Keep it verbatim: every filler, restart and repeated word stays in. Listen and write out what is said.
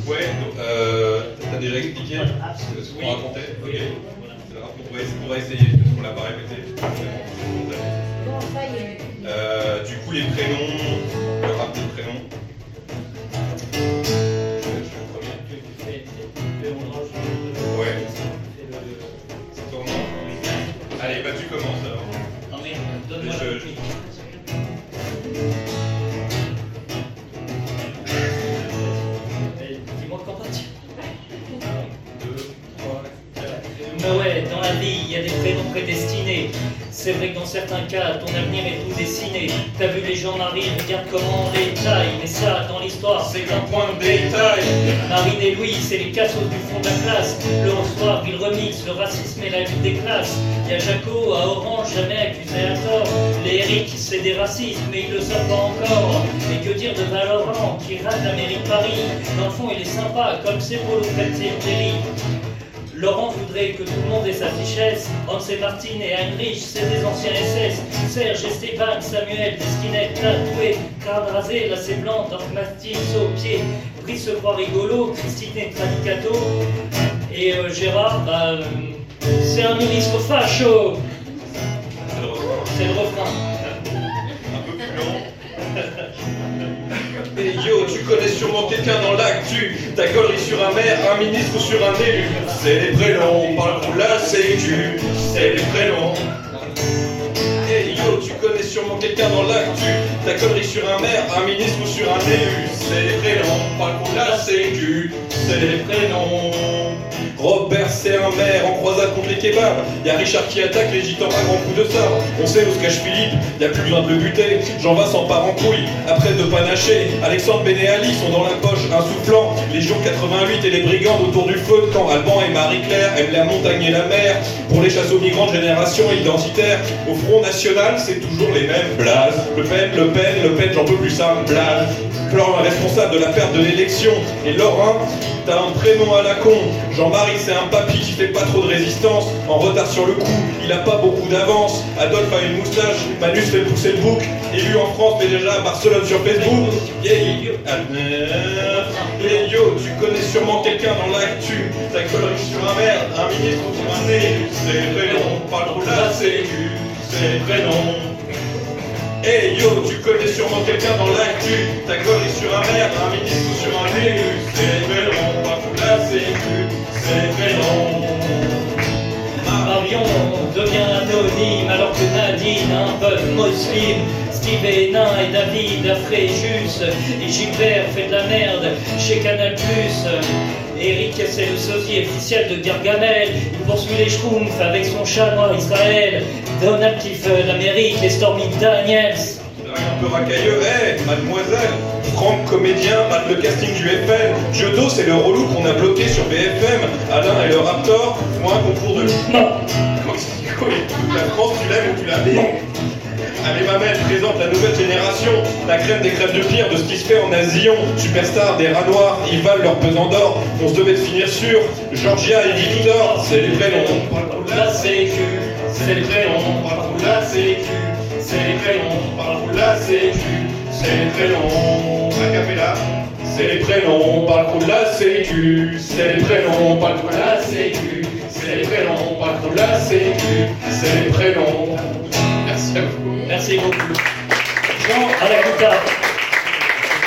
Ouais, donc, euh, t'as déjà expliqué ce qu'on racontait. Ok. On va, on va essayer, parce qu'on l'a pas répété. Bon, ça y est. Euh, du coup, les prénoms, le rap des prénoms. Je, je suis le premier. Ouais. C'est ton nom. Allez, bah tu commences alors. Non mais, donne-moi Je- la je- Dis-moi quand partir. Deux, trois, quatre. Mais ouais, dans la vie, il y a des prénoms prédestinés. C'est vrai que dans certains cas, ton avenir est tout dessiné. T'as vu les gens Marie, regarde comment on les taille. Mais ça, dans l'histoire, C'est qu'un point de détail. Marine et Louis, c'est les cassos du fond de la classe. Le soir, ils remixent le racisme et la lutte des classes. Il y a Jaco à Orange, jamais accusé à tort. Les Eric, c'est des racistes, mais ils le savent pas encore. Et que dire de Valorant, qui rate la mairie de Paris. Dans le fond, il est sympa, comme c'est Polo Fratelli. Laurent voudrait que tout le monde ait sa fichesse. Hans et Martin et Heinrich, c'est des anciens S S. Serge, Esteban, Samuel, Desquinette, tatoué, crâne rasé, lacet blanc, dogmatique, au pied. Brice se croit rigolo, Christine est Tradicato. Et euh, Gérard, bah, euh, c'est un ministre facho. C'est le refrain. C'est le refrain. Un peu plus long. Et yo, tu connais sûrement quelqu'un dans l'actu. Ta gaulerie sur un maire, un ministre ou sur un élu. C'est les prénoms, on parle pour la sécu. C'est les prénoms. Et yo, tu connais sûrement quelqu'un dans l'actu. Ta connerie sur un maire, un ministre ou sur un élu. C'est les prénoms, on parle pour la sécu. C'est les prénoms. Robert c'est un maire en croisade contre les kebabs. Y'a Richard qui attaque les gitans à grands coups de sabre. On sait où se cache Philippe, y'a plus besoin de le buter. Jean-Vincent part en couille, après de panacher. Alexandre Benéali sont dans la poche, insoufflant. Légion quatre-vingt-huit et les brigandes autour du feu de camp. Alban et Marie-Claire aiment la montagne et la mer. Pour les chasses aux migrants de génération identitaire. Au Front National, c'est toujours les mêmes blazes. Le Pen, Le Pen, Le Pen, j'en peux plus ça, blaze. Plan responsable de la perte de l'élection. Et Laurent, t'as un prénom à la con. Jean-Marie c'est un papy qui fait pas trop de résistance. En retard sur le coup, il a pas beaucoup d'avance. Adolphe a une moustache, Manus fait pousser le bouc. Élu en France mais déjà à Barcelone sur Facebook. Yeah, yo, yeah, yo, tu connais sûrement quelqu'un dans l'actu. Ta connerie sur un maire, un ministre ou sur un élu. C'est les prénoms, on parle pour la sécu. C'est les prénoms. Hey yo, tu connais sûrement quelqu'un dans l'actu. Ta connerie sur un maire, un ministre ou sur un élu. C'est les prénoms, on parle pour la sécu. C'est les prénoms. Marion devient anonyme alors que Nadine a un peuple musulman. Steve est nain et David a Fréjus. Et Gilbert fait de la merde chez Canal plus. Eric c'est le sosie officiel de Gargamel. Il poursuit les Schtroumpfs avec son chat noir Israël. Donald kiffe l'Amérique et Stormy Daniels. Un peu racailleux, hé, hey, mademoiselle. Franck, comédien, mate le casting du F N. Giotto, c'est le relou qu'on a bloqué sur B F M. Alain et le Raptor font un concours de... Non. La France, tu l'aimes ou tu la hais? Allez, ma mère présente la nouvelle génération. La crème des crèmes de pire de ce qui se fait en Asillon. Superstar des rats noirs, ils valent leur pesant d'or. On se devait de finir sur Georgia et Victor. C'est les prénoms. On parle pour la sécu. C'est les prénoms. On parle pour la sécu. C'est les prénoms. On parle pour la sécu. C'est les prénoms. Acapella. C'est les prénoms. On parle pour la sécu. C'est les prénoms. On parle pour la sécu. C'est les prénoms. On parle pour la sécu. C'est les prénoms. Merci à vous. Merci beaucoup. Jean à la guitare.